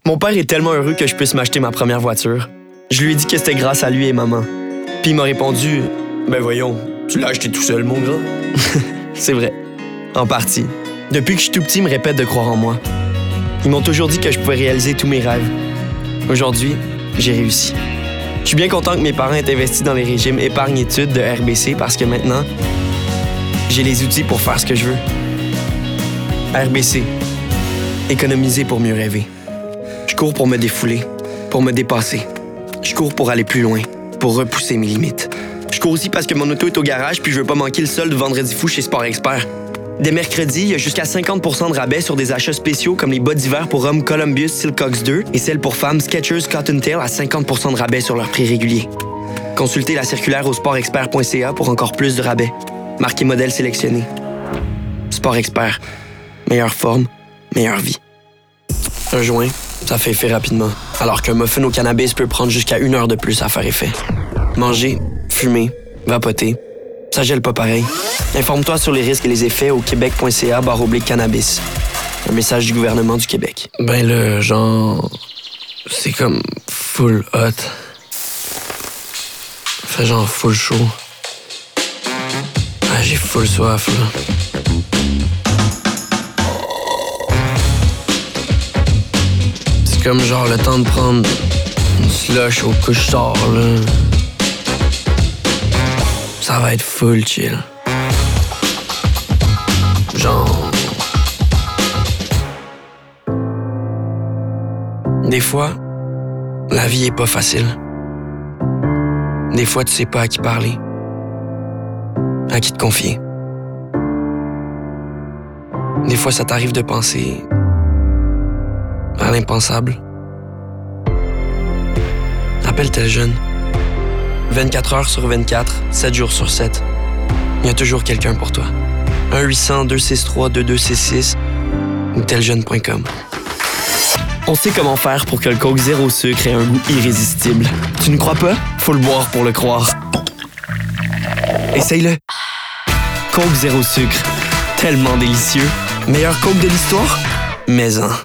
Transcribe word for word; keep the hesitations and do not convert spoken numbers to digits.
Mon père est tellement heureux que je puisse m'acheter ma première voiture. Je lui ai dit que c'était grâce à lui et maman. Puis il m'a répondu « Ben voyons, tu l'as acheté tout seul, mon grand. » C'est vrai. En partie. Depuis que je suis tout petit, ils me répètent de croire en moi. Ils m'ont toujours dit que je pouvais réaliser tous mes rêves. Aujourd'hui, j'ai réussi. Je suis bien content que mes parents aient investi dans les régimes épargne-études de R B C parce que maintenant, j'ai les outils pour faire ce que je veux. R B C. Économiser pour mieux rêver. Je cours pour me défouler, pour me dépasser. Je cours pour aller plus loin, pour repousser mes limites. Je cours aussi parce que mon auto est au garage puis je veux pas manquer le solde vendredi fou chez Sport Expert. Dès mercredi, il y a jusqu'à cinquante pour cent de rabais sur des achats spéciaux comme les bas d'hiver pour hommes Columbus Silcox deux et celles pour femmes Skechers Cottontail à cinquante pour cent de rabais sur leur prix régulier. Consultez la circulaire au sport expert point c a pour encore plus de rabais. Marquez modèle sélectionné. Sport Expert. Meilleure forme, meilleure vie. Un joint, ça fait effet rapidement, alors qu'un muffin au cannabis peut prendre jusqu'à une heure de plus à faire effet. Manger, fumer, vapoter, ça gèle pas pareil. Informe-toi sur les risques et les effets au québec point c a barre oblique cannabis. Un message du gouvernement du Québec. Ben le genre... c'est comme full hot. Fait genre full chaud. Ah, j'ai full soif, là. C'est comme genre le temps de prendre une slush au couche-tard, là. Ça va être full chill. Genre... Des fois, la vie est pas facile. Des fois, tu sais pas à qui parler, à qui te confier. Des fois, ça t'arrive de penser à l'impensable. Appelle tel jeune. vingt-quatre heures sur vingt-quatre, sept jours sur sept. Il y a toujours quelqu'un pour toi. un huit cents deux six trois deux deux six six ou teljeune point com. On sait comment faire pour que le Coke zéro sucre ait un goût irrésistible. Tu ne crois pas? Faut le boire pour le croire. Essaye-le. Coke zéro sucre. Tellement délicieux. Meilleur Coke de l'histoire? Mais-en.